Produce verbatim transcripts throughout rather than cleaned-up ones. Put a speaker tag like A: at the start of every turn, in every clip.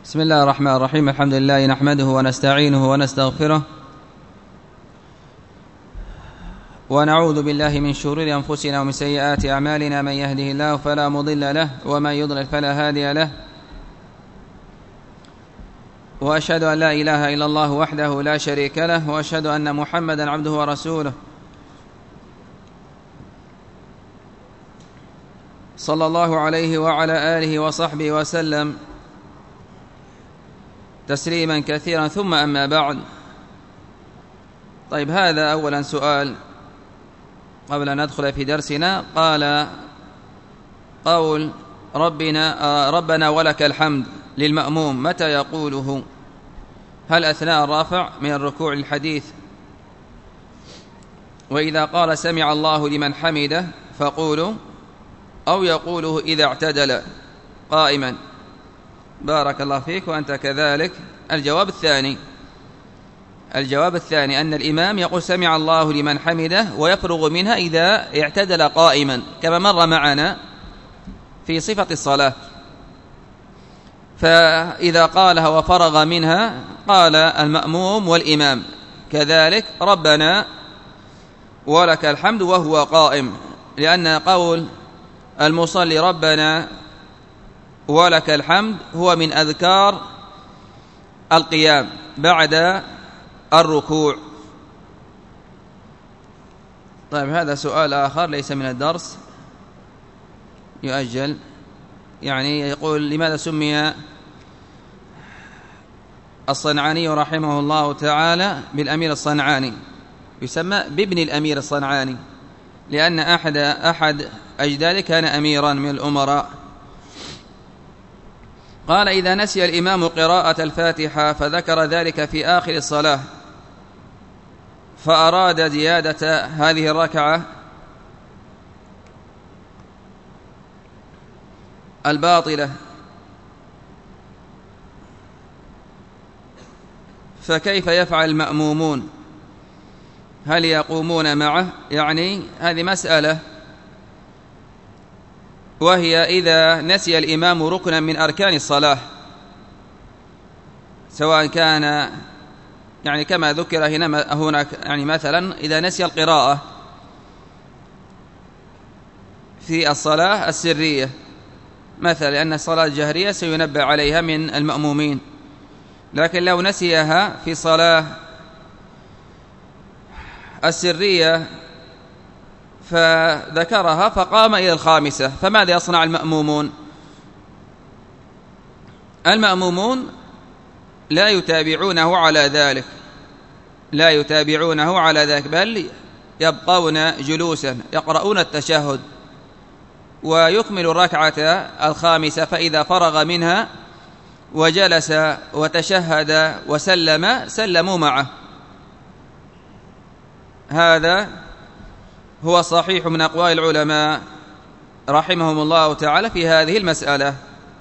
A: بسم الله الرحمن الرحيم. الحمد لله نحمده ونستعينه ونستغفره ونعوذ بالله من شرور أنفسنا ومن سيئات أعمالنا. من يهده الله فلا مضل له ومن يضلل فلا هادي له، وأشهد أن لا إله إلا الله وحده لا شريك له، وأشهد أن محمدا عبده ورسوله صلى الله عليه وعلى آله وصحبه وسلم تسليما كثيرا، ثم أما بعد. طيب، هذا أولا سؤال قبل أن ندخل في درسنا. قال قول ربنا ربنا ولك الحمد للمأموم متى يقوله؟ هل أثناء الرافع من الركوع الحديث وإذا قال سمع الله لمن حمده فقولوا، أو يقوله إذا اعتدل قائما؟ بارك الله فيك وأنت كذلك. الجواب الثاني الجواب الثاني أن الإمام يقول سمع الله لمن حمده ويفرغ منها إذا اعتدل قائما، كما مر معنا في صفة الصلاة. فإذا قالها وفرغ منها قال المأموم والإمام كذلك ربنا ولك الحمد وهو قائم، لأن قول المصلي ربنا ولك الحمد هو من أذكار القيام بعد الركوع. طيب، هذا سؤال آخر ليس من الدرس، يؤجل. يعني يقول لماذا سمي الصنعاني رحمه الله تعالى بالأمير الصنعاني؟ يسمى بابن الأمير الصنعاني لأن أحد أحد أجداده كان أميرا من الأمراء. قال إذا نسي الإمام قراءة الفاتحة فذكر ذلك في آخر الصلاة فأراد زيادة هذه الركعة الباطلة، فكيف يفعل المأمومون؟ هل يقومون معه؟ يعني هذه مسألة، وهي إذا نسي الإمام ركنا من أركان الصلاة، سواء كان يعني كما ذكر هنا هناك، يعني مثلا إذا نسي القراءة في الصلاة السرية مثلا، لأن الصلاة الجهرية سينبه عليها من المأمومين، لكن لو نسيها في صلاة السرية فذكرها فقام إلى الخامسة، فماذا يصنع المأمومون؟ المأمومون لا يتابعونه على ذلك لا يتابعونه على ذلك بل يبقون جلوسا يقرؤون التشهد ويكمل الركعة الخامسة، فإذا فرغ منها وجلس وتشهد وسلم سلموا معه. هذا هو صحيح من أقوال العلماء رحمهم الله تعالى في هذه المسألة.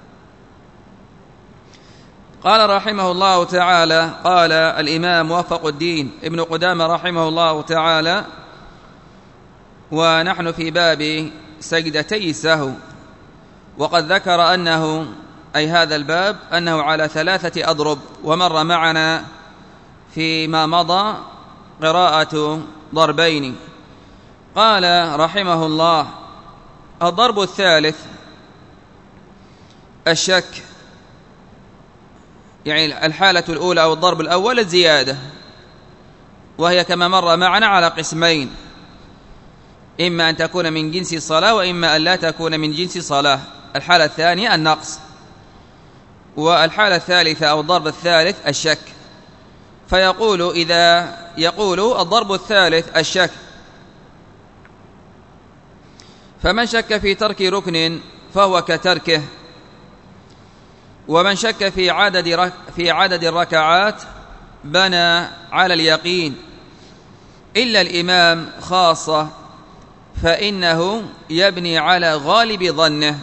A: قال رحمه الله تعالى قال الإمام موفق الدين ابن قدامة رحمه الله تعالى، ونحن في باب سجدتي السهو، وقد ذكر أنه أي هذا الباب أنه على ثلاثة أضرب، ومر معنا فيما مضى قراءة ضربين. قال رحمه الله الضرب الثالث الشك، يعني الحالة الأولى أو الضرب الأول الزيادة، وهي كما مر معنا على قسمين، إما أن تكون من جنس الصلاة وإما أن لا تكون من جنس الصلاة. الحالة الثانية النقص، والحالة الثالثة أو الضرب الثالث الشك. فيقول إذا يقول الضرب الثالث الشك، فمن شك في ترك ركن فهو كتركه، ومن شك في عدد رك في عدد الركعات بنى على اليقين، إلا الإمام خاصة فإنه يبني على غالب ظنه.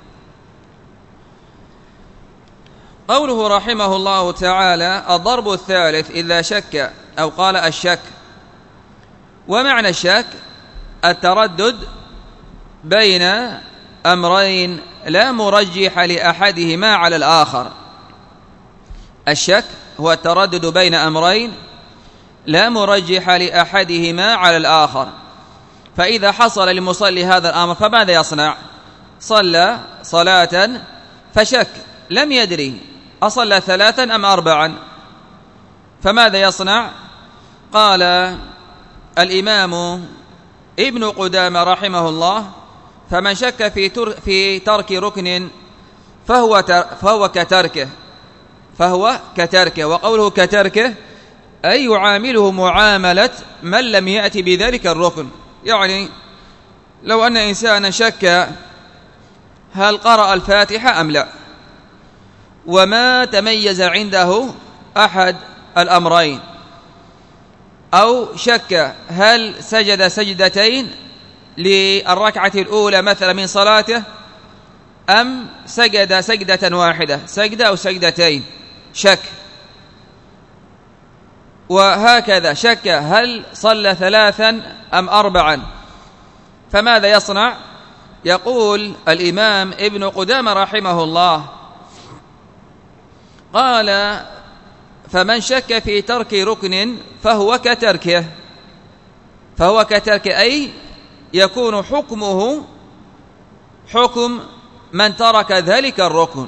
A: قوله رحمه الله تعالى الضرب الثالث إذا شك أو قال الشك، ومعنى الشك التردد بين أمرين لا مرجح لأحدهما على الآخر، الشك هو التردد بين أمرين لا مرجح لأحدهما على الآخر، فإذا حصل للمصلي هذا الأمر فماذا يصنع؟ صلى صلاة فشك، لم يدري أصلى ثلاثا أم أربعا، فماذا يصنع؟ قال الإمام ابن قدامة رحمه الله: فمن شك في, في ترك ركن فهو, فهو كتركه فهو كتركه وقوله كتركه أي يعامله معاملة من لم يأتي بذلك الركن. يعني لو أن إنسانا شك هل قرأ الفاتحة أم لا، وما تميز عنده أحد الأمرين، أو شك هل سجد سجدتين للركعة الأولى مثلا من صلاته أم سجد سجدة واحدة، سجدة أو سجدتين، شك. وهكذا شك هل صلى ثلاثا أم أربعا، فماذا يصنع؟ يقول الإمام ابن قدامة رحمه الله قال: فمن شك في ترك ركن فهو كتركه فهو كتركه أي يكون حكمه حكم من ترك ذلك الركن.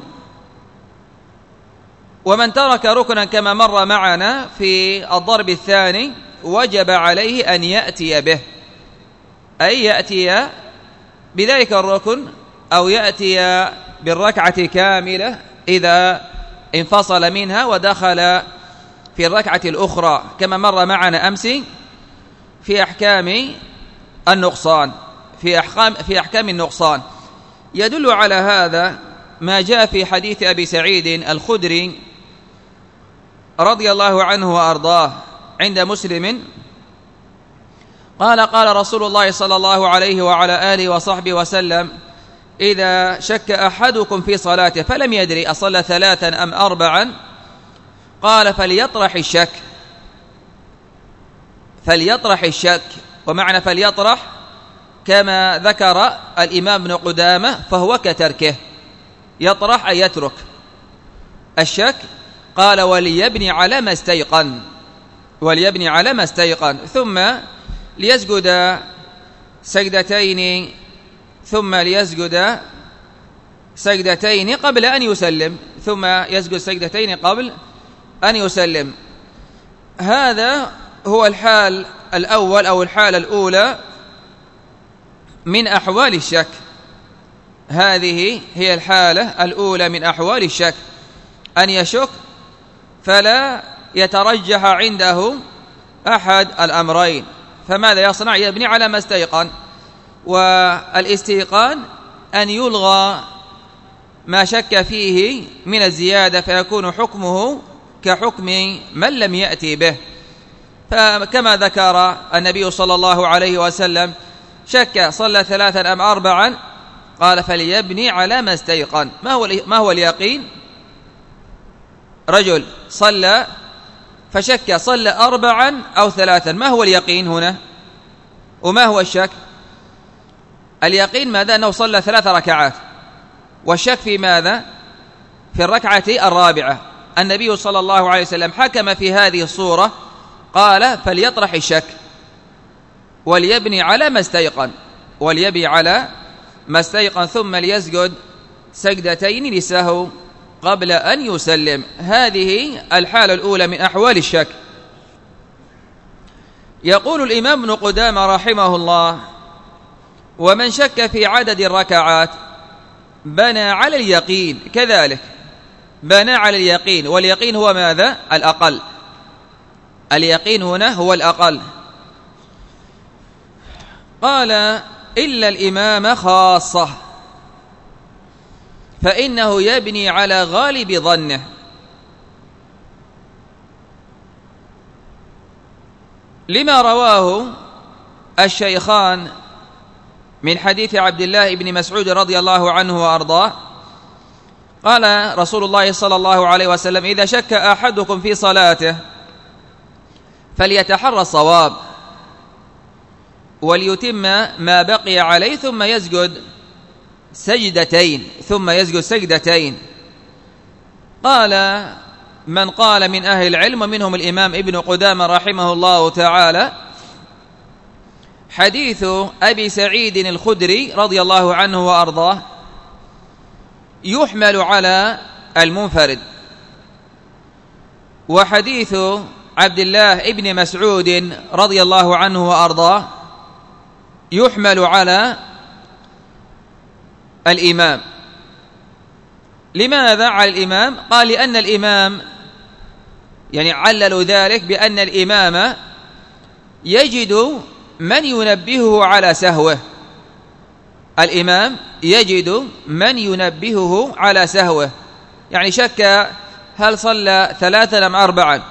A: ومن ترك ركنا كما مر معنا في الضرب الثاني وجب عليه أن يأتي به، أي يأتي بذلك الركن أو يأتي بالركعة كاملة إذا انفصل منها ودخل في الركعة الأخرى، كما مر معنا أمس في أحكام النقصان في أحكام في أحكام النقصان. يدل على هذا ما جاء في حديث أبي سعيد الخدري رضي الله عنه وأرضاه عند مسلم قال: قال رسول الله صلى الله عليه وعلى آله وصحبه وسلم: إذا شك أحدكم في صلاته فلم يدري أصلى ثلاثا أم أربعا، قال: فليطرح الشك فليطرح الشك ومعنى فليطرح كما ذكر الإمام ابن قدامة فهو كتركه، يطرح أي يترك الشك. قال: وليبني على ما استيقن وليبني على ما استيقن ثم ليسجد سجدتين ثم ليسجد سجدتين قبل أن يسلم ثم يسجد سجدتين قبل أن يسلم. هذا هو الحال الأول أو الحالة الأولى من أحوال الشك. هذه هي الحالة الأولى من أحوال الشك، أن يشك فلا يترجح عنده أحد الأمرين، فماذا يصنع؟ يبني على ما استيقن. والاستيقان أن يلغى ما شك فيه من الزيادة فيكون حكمه كحكم من لم يأتي به. فكما ذكر النبي صلى الله عليه وسلم: شك صلى ثلاثا أم أربعا، قال: فليبني على ما استيقن. ما هو ما هو اليقين؟ رجل صلى فشك صلى أربعا أو ثلاثا، ما هو اليقين هنا وما هو الشك؟ اليقين ماذا؟ أنه صلى ثلاث ركعات، والشك في ماذا؟ في الركعة الرابعة. النبي صلى الله عليه وسلم حكم في هذه الصورة قال: فليطرح الشك وليبني على ما استيقن وليبني على ما استيقن ثم ليسجد سجدتين لسهو قبل أن يسلم. هذه الحالة الأولى من أحوال الشك. يقول الإمام ابن قدامة رحمه الله: ومن شك في عدد الركعات بنى على اليقين، كذلك بنى على اليقين، واليقين هو ماذا؟ الأقل. اليقين هنا هو الأقل. قال: إلا الإمام خاصة فإنه يبني على غالب ظنه. لما رواه الشيخان من حديث عبد الله بن مسعود رضي الله عنه وأرضاه قال رسول الله صلى الله عليه وسلم: إذا شك أحدكم في صلاته فليتحرى الصواب وليتم ما بقي عليه ثم يسجد سجدتين ثم يسجد سجدتين. قال من قال من أهل العلم ومنهم الإمام ابن قدامة رحمه الله تعالى: حديث أبي سعيد الخدري رضي الله عنه وأرضاه يحمل على المنفرد، وحديث عبد الله ابن مسعود رضي الله عنه وأرضاه يحمل على الإمام. لماذا على الإمام؟ قال: لأن الإمام، يعني عللوا ذلك بأن الإمام يجد من ينبهه على سهوه. الإمام يجد من ينبهه على سهوه، يعني شك هل صلى ثلاثا أم أربعا،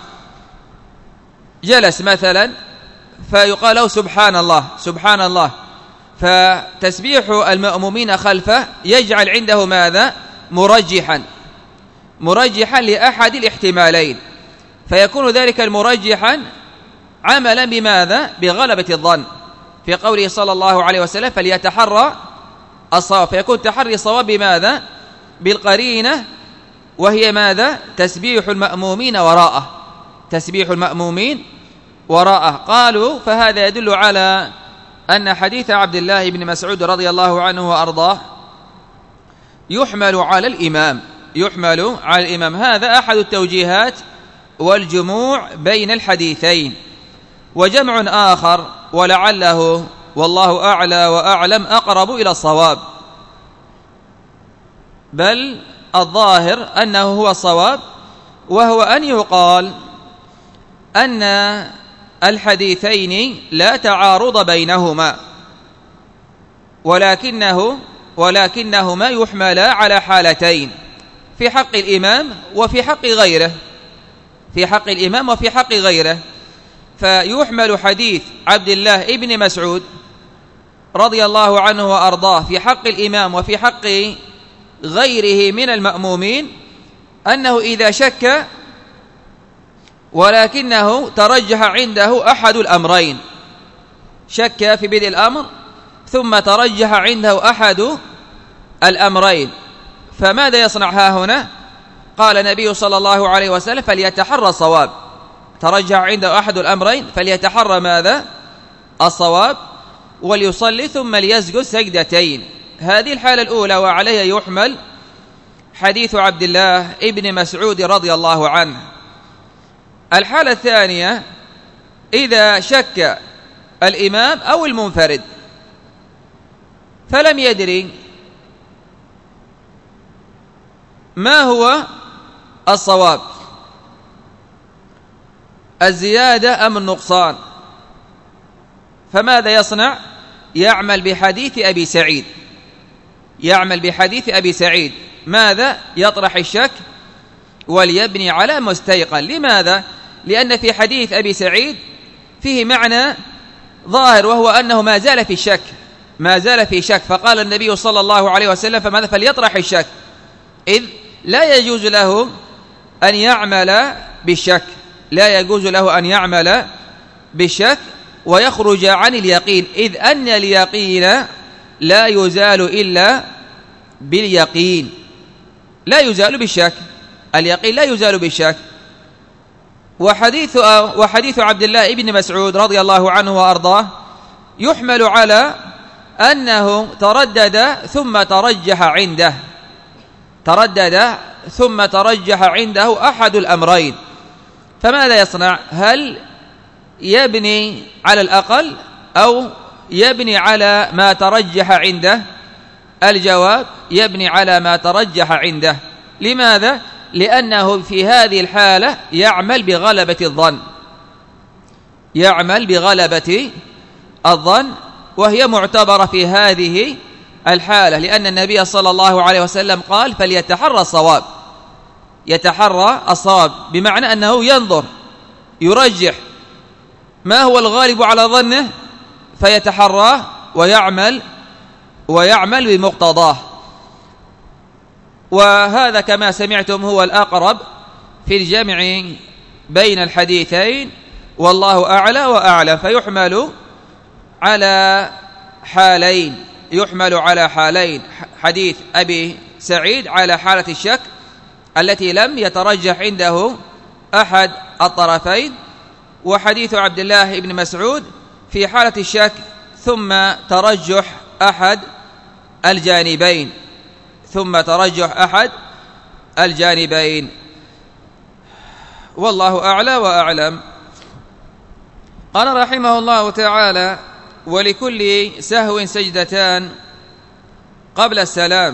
A: جلس مثلا فيقال له سبحان الله سبحان الله، فتسبيح المأمومين خلفه يجعل عنده ماذا؟ مرجحا مرجحا لأحد الاحتمالين، فيكون ذلك المرجحا عملا بماذا؟ بغلبة الظن، في قوله صلى الله عليه وسلم: فليتحرى الصواب، فيكون تحري الصواب بماذا؟ بالقرينة، وهي ماذا؟ تسبيح المأمومين وراءه تسبيح المأمومين وراءه. قالوا: فهذا يدل على أن حديث عبد الله بن مسعود رضي الله عنه وأرضاه يحمل على الإمام يحمل على الإمام هذا أحد التوجيهات والجموع بين الحديثين. وجمع آخر ولعله والله أعلى وأعلم أقرب إلى الصواب، بل الظاهر أنه هو الصواب، وهو أن يقال أن الحديثين لا تعارض بينهما، ولكنه ولكنهما يحملا على حالتين: في حق الإمام وفي حق غيره في حق الإمام وفي حق غيره. فيحمل حديث عبد الله ابن مسعود رضي الله عنه وأرضاه في حق الإمام وفي حق غيره من المأمومين، أنه إذا شك ولكنه ترجح عنده أحد الأمرين، شك في بدء الأمر ثم ترجح عنده أحد الأمرين، فماذا يصنع ها هنا؟ قال النبي صلى الله عليه وسلم: فليتحرى الصواب. ترجح عنده أحد الأمرين فليتحرى ماذا؟ الصواب، وليصلي ثم ليسجد سجدتين. هذه الحالة الأولى، وعليها يحمل حديث عبد الله ابن مسعود رضي الله عنه. الحالة الثانية: إذا شك الإمام أو المنفرد فلم يدري ما هو الصواب، الزيادة أم النقصان، فماذا يصنع؟ يعمل بحديث أبي سعيد يعمل بحديث أبي سعيد ماذا؟ يطرح الشك وليبني على مستيقن. لماذا؟ لأن في حديث أبي سعيد فيه معنى ظاهر، وهو أنه ما زال في الشك ما زال في شك فقال النبي صلى الله عليه وسلم: فماذا؟ فليطرح الشك، إذ لا يجوز له أن يعمل بالشك لا يجوز له أن يعمل بالشك ويخرج عن اليقين، إذ أن اليقين لا يزال إلا باليقين لا يزال بالشك اليقين لا يزال بالشك. وحديث وحديث عبد الله بن مسعود رضي الله عنه وأرضاه يحمل على أنه تردد ثم ترجح عنده تردد ثم ترجح عنده أحد الأمرين، فماذا يصنع؟ هل يبني على الأقل أو يبني على ما ترجح عنده؟ الجواب: يبني على ما ترجح عنده. لماذا؟ لأنه في هذه الحالة يعمل بغلبة الظن يعمل بغلبة الظن وهي معتبرة في هذه الحالة، لأن النبي صلى الله عليه وسلم قال: فليتحرى الصواب يتحرى الصواب، بمعنى أنه ينظر يرجح ما هو الغالب على ظنه فيتحراه ويعمل ويعمل بمقتضاه. وهذا كما سمعتم هو الأقرب في الجمع بين الحديثين، والله أعلى وأعلم. فيحمل على حالين يحمل على حالين حديث أبي سعيد على حالة الشك التي لم يترجح عنده أحد الطرفين، وحديث عبد الله بن مسعود في حالة الشك ثم ترجح أحد الجانبين ثم ترجح أحد الجانبين والله أعلى وأعلم. قال رحمه الله تعالى: ولكل سهو سجدتان قبل السلام،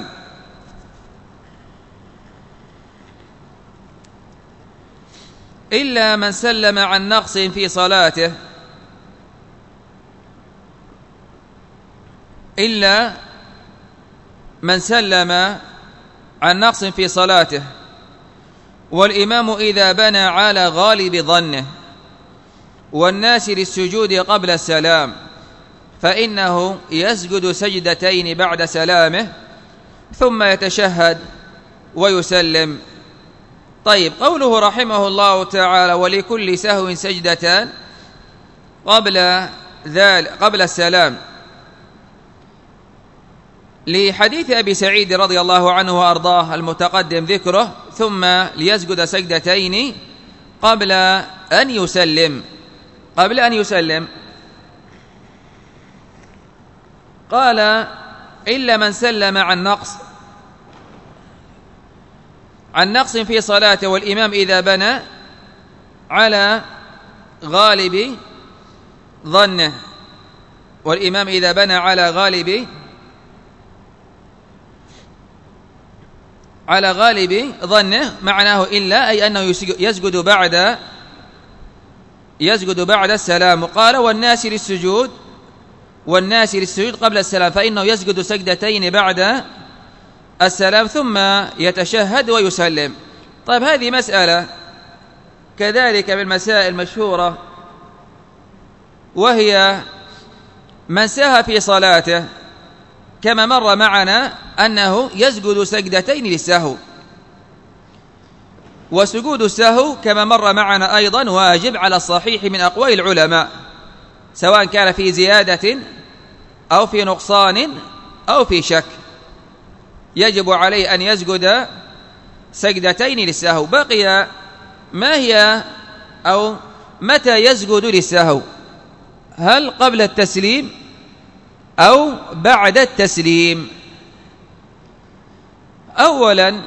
A: إلا من سلم عن نقص في صلاته إلا من سلم عن نقص في صلاته والإمام إذا بنى على غالب ظنه والناس للسجود قبل السلام فإنه يسجد سجدتين بعد سلامه ثم يتشهد ويسلم. طيب، قوله رحمه الله تعالى: ولكل سهو سجدتان قبل ذلك قبل السلام، لحديث أبي سعيد رضي الله عنه وأرضاه المتقدم ذكره: ثم ليسجد سجدتين قبل أن يسلم قبل أن يسلم قال: إلا من سلم عن نقص عن نقص في صلاته والإمام إذا بنى على غالب ظنه والإمام إذا بنى على غالب على غالب ظنه معناه إلا أي أنه يسجد بعد يسجد بعد السلام. قال: والناس للسجود والناس للسجود قبل السلام فإنه يسجد سجدتين بعد السلام ثم يتشهد ويسلم. طيب، هذه مسألة كذلك من المسائل المشهورة، وهي من سهى في صلاته كما مر معنا أنه يسجد سجدتين للسهو، وسجود السهو كما مر معنا أيضا واجب على الصحيح من أقوال العلماء، سواء كان في زيادة أو في نقصان أو في شك، يجب عليه أن يسجد سجدتين للسهو. بقي ما هي أو متى يسجد للسهو؟ هل قبل التسليم أو بعد التسليم؟ أولا،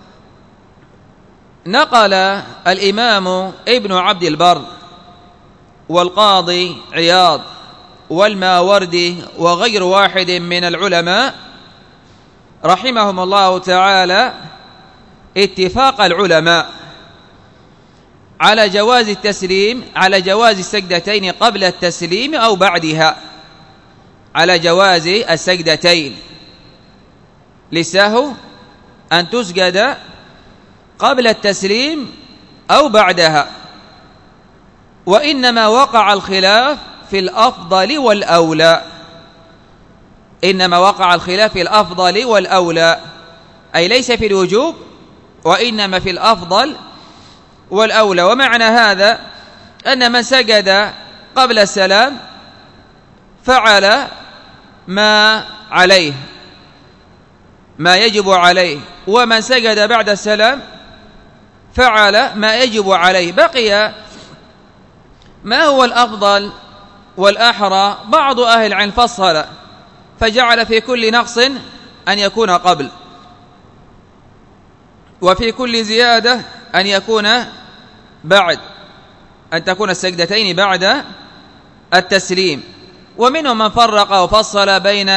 A: نقل الإمام ابن عبد البر والقاضي عياض والماوردي وغير واحد من العلماء رحمهم الله تعالى اتفاق العلماء على جواز التسليم على جواز السجدتين قبل التسليم أو بعدها، على جواز السجدتين للسهو أن تسجد قبل التسليم أو بعدها، وإنما وقع الخلاف في الأفضل والأولى إنما وقع الخلاف في الأفضل والأولى أي ليس في الوجوب وإنما في الأفضل والأولى. ومعنى هذا أن من سجد قبل السلام فعل ما عليه ما يجب عليه، ومن سجد بعد السلام فعل ما يجب عليه. بقي ما هو الأفضل والأحرى؟ بعض أهل العلم فصل فجعل في كل نقص أن يكون قبل، وفي كل زيادة أن يكون بعد، أن تكون السجدتين بعد التسليم. ومنهم من فرق وفصل بين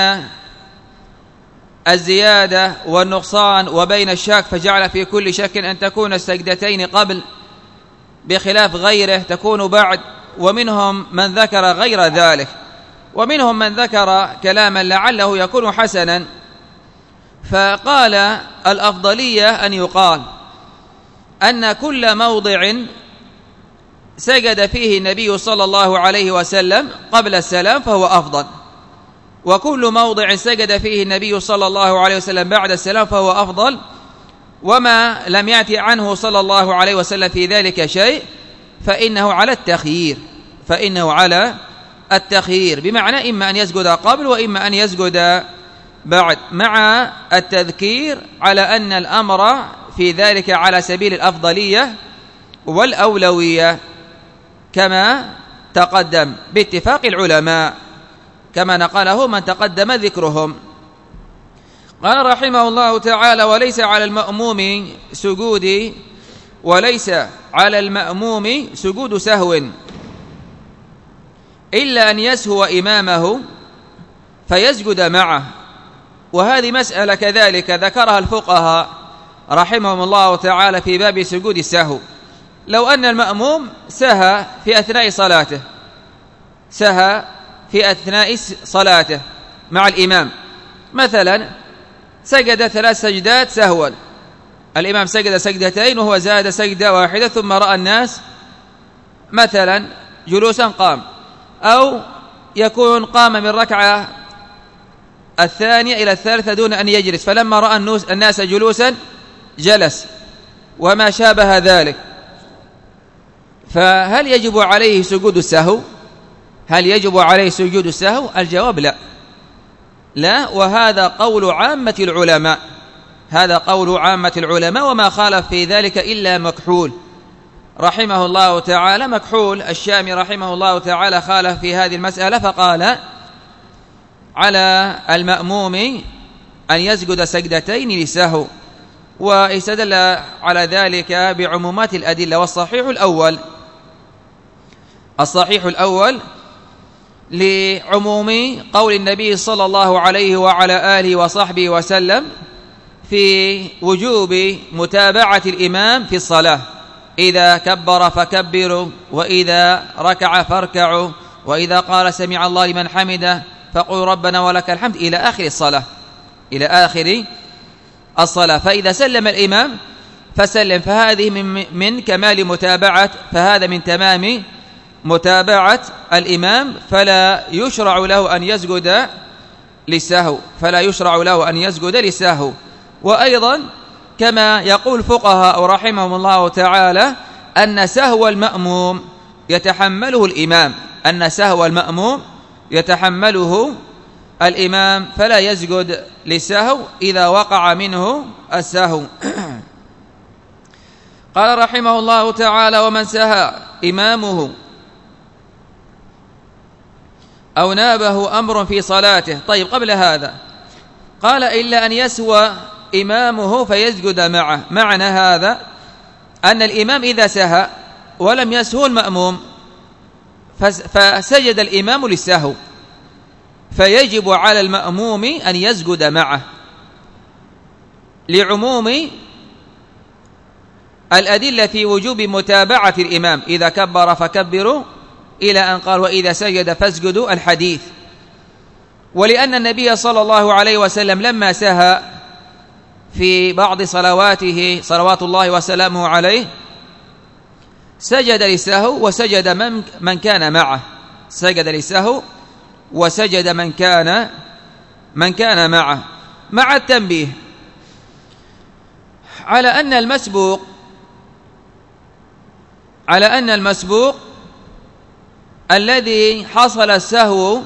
A: الزيادة والنقصان وبين الشك، فجعل في كل شك أن تكون السجدتين قبل بخلاف غيره تكون بعد. ومنهم من ذكر غير ذلك، ومنهم من ذكر كلاما لعله يكون حسنا، فقال الأفضلية أن يقال أن كل موضع سجد فيه النبي صلى الله عليه وسلم قبل السلام فهو أفضل، وكل موضع سجد فيه النبي صلى الله عليه وسلم بعد السلام فهو أفضل، وما لم يأتي عنه صلى الله عليه وسلم في ذلك شيء فإنه على التخيير فإنه على التخيير بمعنى إما أن يسجد قبل وإما أن يسجد بعد، مع التذكير على أن الأمر في ذلك على سبيل الأفضلية والأولوية كما تقدم باتفاق العلماء، كما نقله من تقدم ذكرهم. قال رحمه الله تعالى: وليس على المأموم سجود وليس على المأموم سجود سهو إلا أن يسهو إمامه فيسجد معه. وهذه مسألة كذلك ذكرها الفقهاء رحمهم الله تعالى في باب سجود السهو. لو أن المأموم سهى في أثناء صلاته سهى في أثناء صلاته مع الإمام، مثلا سجد ثلاث سجدات سهوا، الإمام سجد سجدتين وهو زاد سجدة واحدة، ثم رأى الناس مثلا جلوسا قام، أو يكون قام من ركعة الثانية إلى الثالثة دون أن يجلس، فلما رأى الناس جلوسا جلس وما شابه ذلك، فهل يجب عليه سجود السهو؟ هل يجب عليه سجود السهو؟ الجواب لا لا وهذا قول عامة العلماء، هذا قول عامة العلماء، وما خالف في ذلك إلا مكحول رحمه الله تعالى. مكحول الشامي رحمه الله تعالى خالف في هذه المسألة، فقال على المأموم أن يسجد سجدتين للسهو، واستدل على ذلك بعمومات الأدلة. والصحيح الأول الصحيح الأول لعموم قول النبي صلى الله عليه وعلى آله وصحبه وسلم في وجوب متابعة الإمام في الصلاة: إذا كبر فكبروا، وإذا ركع فاركعوا، وإذا قال سمع الله لمن حمده فقل ربنا ولك الحمد، إلى آخر الصلاة إلى آخر الصلاة. فإذا سلم الإمام فسلم، فهذه من, من كمال متابعة، فهذا من تمام متابعة الإمام، فلا يشرع له أن يسجد للسهو فلا يشرع له أن يسجد للسهو. وأيضا كما يقول الفقهاء رحمهم الله تعالى أن سهو المأموم يتحمله الإمام أن سهو المأموم يتحمله الإمام فلا يسجد للسهو إذا وقع منه السهو. قال رحمه الله تعالى: ومن سهى إمامه أو نابه أمر في صلاته. طيب، قبل هذا قال: إلا أن يسوى إمامه فيسجد معه. معنى هذا أن الإمام إذا سهى ولم يسهو المأموم فسجد الإمام للسهو، فيجب على المأموم أن يسجد معه، لعموم الأدلة في وجوب متابعة الإمام: إذا كبر فكبروا، إلى أن قال: وإذا سجد فاسجدوا، الحديث. ولأن النبي صلى الله عليه وسلم لما سهى في بعض صلواته صلوات الله وسلامه عليه سجد للسهو وسجد من, من كان معه سجد للسهو وسجد من كان من كان معه، مع التنبيه على أن المسبوق على أن المسبوق الذي حصل السهو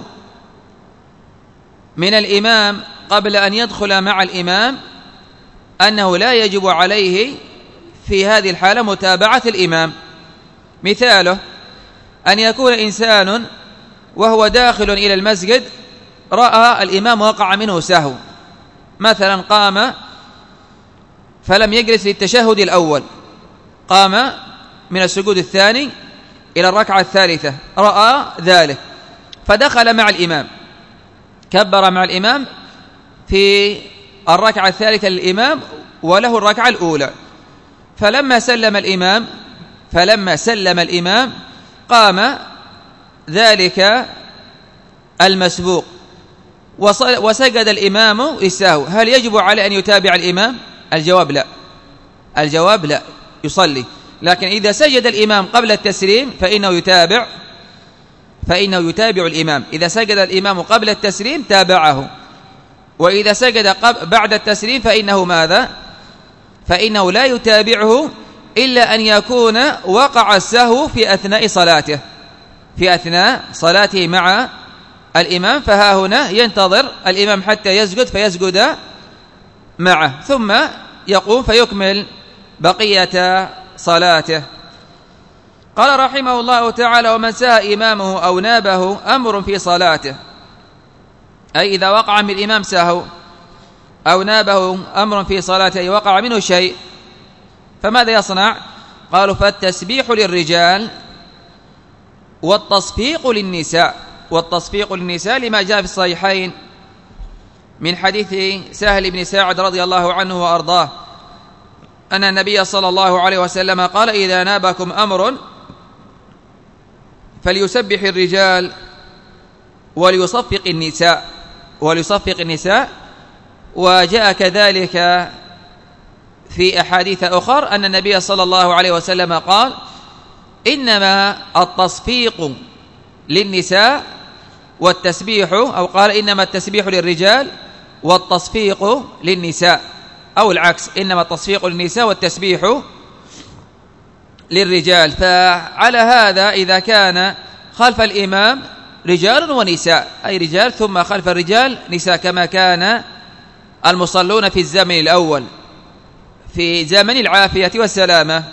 A: من الإمام قبل أن يدخل مع الإمام أنه لا يجب عليه في هذه الحالة متابعة الإمام. مثاله أن يكون إنسان وهو داخل إلى المسجد رأى الإمام وقع منه سهو، مثلا قام فلم يجلس للتشهد الأول، قام من السجود الثاني إلى الركعة الثالثة، رأى ذلك فدخل مع الإمام، كبر مع الإمام في الركعة الثالثة للإمام وله الركعة الأولى، فلما سلم الإمام فلما سلم الإمام قام ذلك المسبوق وسجد الإمام للسهو. هل يجب عليه أن يتابع الإمام؟ الجواب لا الجواب لا يصلي. لكن إذا سجد الإمام قبل التسليم فإنه يتابع فإنه يتابع الإمام. إذا سجد الإمام قبل التسليم تابعه، وإذا سجد بعد التسليم فإنه ماذا؟ فإنه لا يتابعه إلا أن يكون وقع السهو في أثناء صلاته في أثناء صلاته مع الإمام، فها هنا ينتظر الإمام حتى يسجد فيسجد معه، ثم يقوم فيكمل بقية صلاته. قال رحمه الله تعالى: ومن سهى إمامه أو نابه أمر في صلاته، أي إذا وقع من الإمام سهو أو نابه أمر في صلاته، أي وقع منه شيء، فماذا يصنع؟ قالوا: فالتسبيح للرجال والتصفيق للنساء. والتصفيق للنساء لما جاء في الصحيحين من حديث سهل بن ساعد رضي الله عنه وأرضاه أن النبي صلى الله عليه وسلم قال: إذا نابكم أمر فليسبح الرجال وليصفق النساء وليصفق النساء. وجاء كذلك في أحاديث أخرى أن النبي صلى الله عليه وسلم قال: إنما التصفيق للنساء والتسبيح، أو قال: إنما التسبيح للرجال والتصفيق للنساء، أو العكس، إنما التصفيق للنساء والتسبيح للرجال. فعلى هذا إذا كان خلف الإمام رجال ونساء، أي رجال ثم خلف الرجال نساء، كما كان المصلون في الزمن الأول في زمن العافية والسلامة،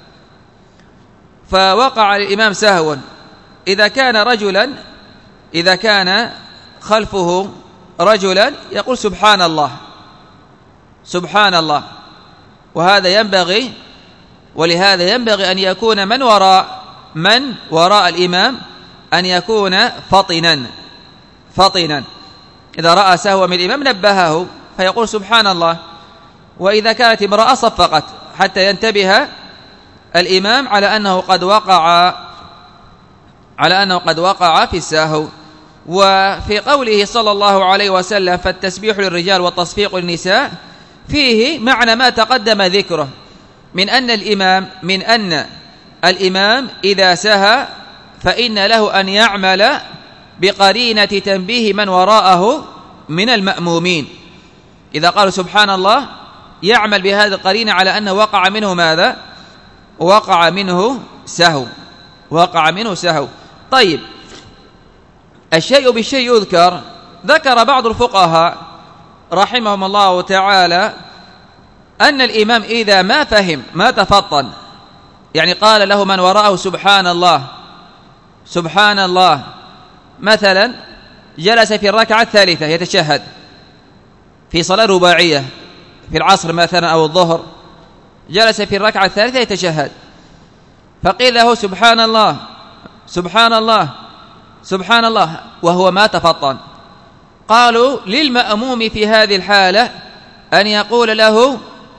A: فوقع الإمام سهوا، إذا كان رجلا إذا كان خلفه رجلا يقول: سبحان الله سبحان الله. وهذا ينبغي ولهذا ينبغي أن يكون من وراء من وراء الإمام أن يكون فطنا فطنا إذا رأى سهوا من الإمام نبهه فيقول: سبحان الله. وإذا كانت امرأة صفقت حتى ينتبه الإمام على أنه قد وقع على أنه قد وقع في السهو. وفي قوله صلى الله عليه وسلم: فالتسبيح للرجال والتصفيق للنساء، فيه معنى ما تقدم ذكره من أن الإمام من أن الإمام إذا سهى فإن له أن يعمل بقرينة تنبيه من وراءه من المأمومين. إذا قالوا سبحان الله يعمل بهذه القرينة على أنه وقع منه ماذا؟ وقع منه سهو وقع منه سهو. طيب، الشيء بالشيء يذكر. ذكر بعض الفقهاء رحمهم الله تعالى أن الإمام إذا ما فهم ما تفطن، يعني قال له من وراءه سبحان الله سبحان الله، مثلا جلس في الركعة الثالثة يتشهد في صلاة رباعية في العصر مثلا أو الظهر، جلس في الركعة الثالثة يتشهد، فقيل له سبحان الله سبحان الله سبحان الله وهو ما تفطن. قالوا للمأموم في هذه الحالة أن يقول له: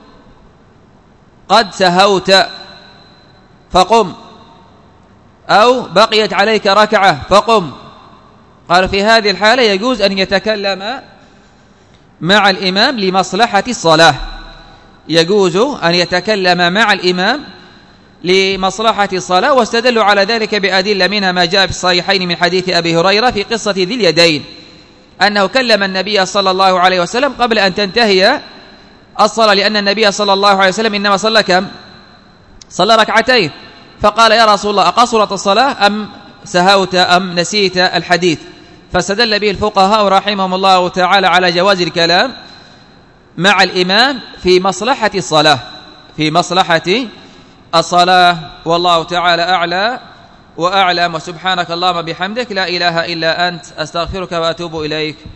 A: قد سهوت فقم، أو بقيت عليك ركعة فقم. قالوا في هذه الحالة يجوز أن يتكلم مع الإمام لمصلحة الصلاة، يجوز أن يتكلم مع الإمام لمصلحة الصلاة. واستدلوا على ذلك بأدلة، منها ما جاء في الصحيحين من حديث أبي هريرة في قصة ذي اليدين أنه كلم النبي صلى الله عليه وسلم قبل أن تنتهي الصلاة، لأن النبي صلى الله عليه وسلم إنما صلى كم؟ صلى ركعتين، فقال: يا رسول الله أقصرت الصلاة أم سهوت أم نسيت الحديث؟ فاستدل به الفقهاء رحمهم الله تعالى على جواز الكلام مع الإمام في مصلحة الصلاة في مصلحة الصلاة. والله تعالى أعلى وأعلم. وسبحانك اللهم بحمدك لا إله إلا أنت أستغفرك وأتوب إليك.